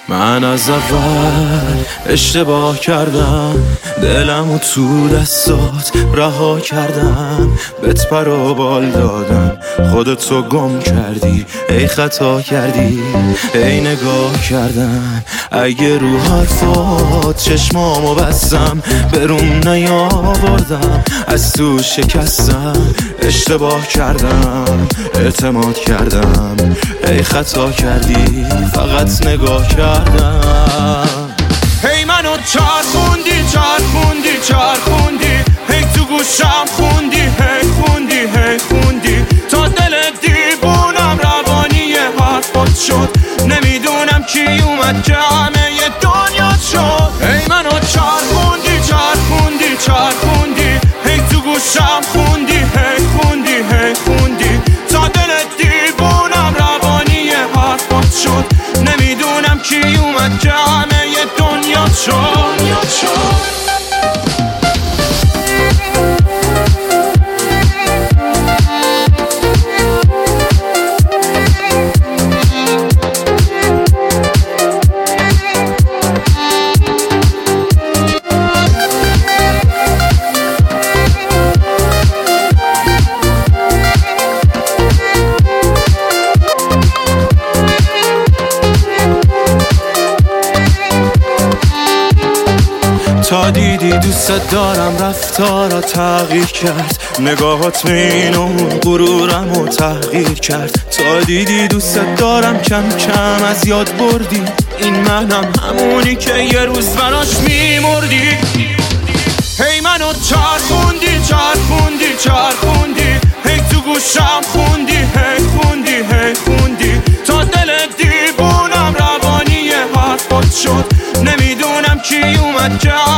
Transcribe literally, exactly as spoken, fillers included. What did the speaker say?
من از اول اشتباه کردم، دلمو تو دستات رها کردم، بهت پر و بال دادم، خودتو گم کردی، ای خطا کردی، ای نگاه کردم. اگه رو حرفات چشمامو بستم، بروم نیاوردم، از تو شکستم، اشتباه کردم، اعتماد کردم، ای خطا کردی، فقط نگاه کردم. هی منو چرخوندی چرخوندی چرخوندی، هی تو گوشم خوندی، هی خوندی هی خوندی، تا دل دیوونم روانی حرفات شد. نمیدونم کی اومد که همه ی دنیا شد. هی منو چرخوندی چرخوندی چرخوندی، هی تو گوشم خوندی، هی خوندی هی خوندی، تا دل دیوونم روانی حرفات شد. نمیدونم کی اومد که همه ی دنیا شد. تا دیدی دوست دارم رفتارا تغییر کرد، نگاهات اینو غرورمو تحقیر کرد. تا دیدی دوست دارم کم کم از یاد بردی، این منم همونی که یه روز براش میمردی. هی منو چرخوندی چرخوندی چرخوندی، هی تو گوشم خوندی، هی خوندی هی خوندی، تا دل دیوونم روانی حرفات شد. نمیدونم کی اومد که